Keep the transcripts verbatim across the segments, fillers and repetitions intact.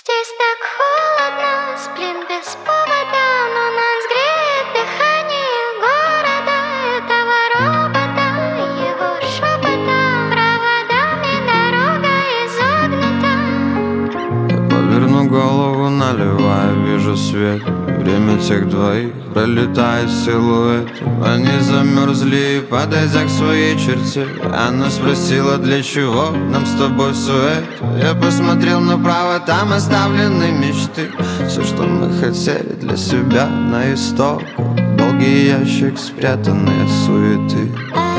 Здесь так холодно, сплин без повода, но нас греет дыхание города, этого робота, его шепота, проводами дорога изогнута. Я поверну голову налево, вижу свет. Время тех двоих пролетает силуэт. Они замерзли, подойдя к своей черте. Она спросила, для чего нам с тобой сует. Я посмотрел направо, там оставлены мечты. Все, что мы хотели для себя на истоках. Долгий ящик, спрятанный от суеты.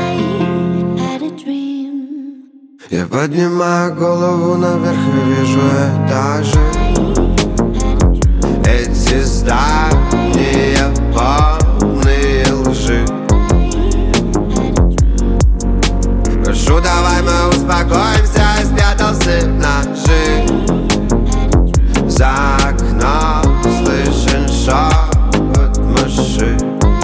Я поднимаю голову наверх и вижу этажи. Эти здания полные лжи. Прошу, давай мы успокоимся, спрятался ножи. За окном слышен шепот мыши.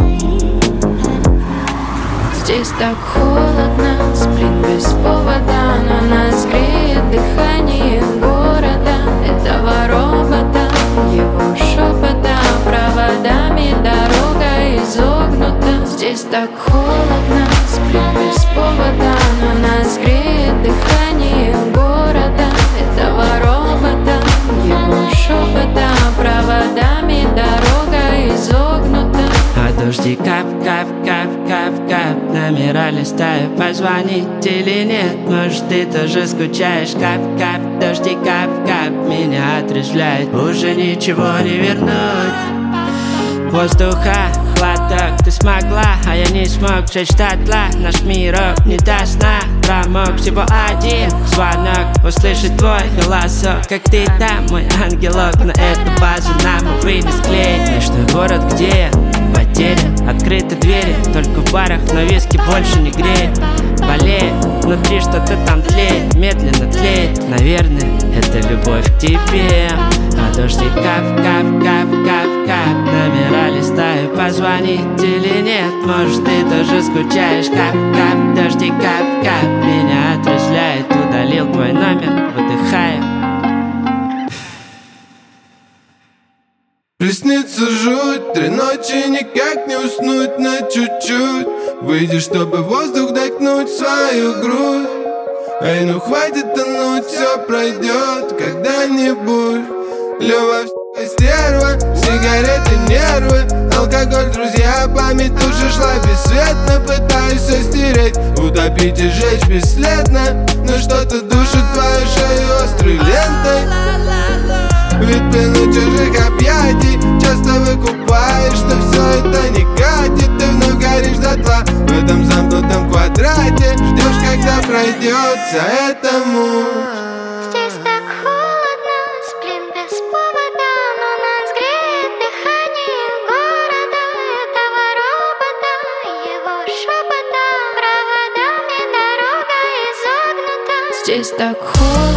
Здесь так холодно, сплин без повода, но нас греет дыхание города, этого робота, его шепота, проводами дорога изогнута. Здесь так холодно, сплин без повода, но нас греет дыхание города, этого робота, его шепота, проводами дорога изогнута. А дожди кап, кап, кап, кап, кап. Номера листаю, позвонить или нет. Может, ты тоже скучаешь. Кап, кап, дожди кап, кап. Меня отрезвляет, уже ничего не вернуть. Воздуха, глоток, ты смогла, а я не смог. Шесть дотла, наш мирок не до сна. Промок, всего один звонок, услышать твой голосок. Как ты там, мой ангелок. На эту базу нам, увы, не склеить. Ночной город, где я потерян, открыты двери, только в барах, но виски больше не греет. Болеет, внутри что-то там тлеет, медленно тлеет. Наверное, это любовь к тебе. А дожди кап, кап, кап, кап, кап. Номера листаю, позвонить или нет. Может, ты тоже скучаешь. Кап, кап, дожди кап, кап. Меня отрезвляет, удалил твой номер, выдыхаю. Приснится жуть, три ночи никак не уснуть на чуть-чуть. Выйди, чтобы воздух вдохнуть в свою грудь. Эй, ну хватит тонуть, все пройдет когда-нибудь. Любовь, стерва, сигареты, нервы, алкоголь, друзья, память, душа шла бесцветно. Пытаюсь все стереть, утопить и сжечь бесследно. Но что-то душит твою шею острой лентой. Ведь плену чужих объятий часто выкупаешь, что все это не катит. Ты вновь горишь дотла в этом замкнутом квадрате. Ждешь, когда пройдет вся эта муть. Здесь так холодно, сплин без повода, но нас греет дыхание города, этого робота, его шепота, проводами дорога изогнута. Здесь так холодно.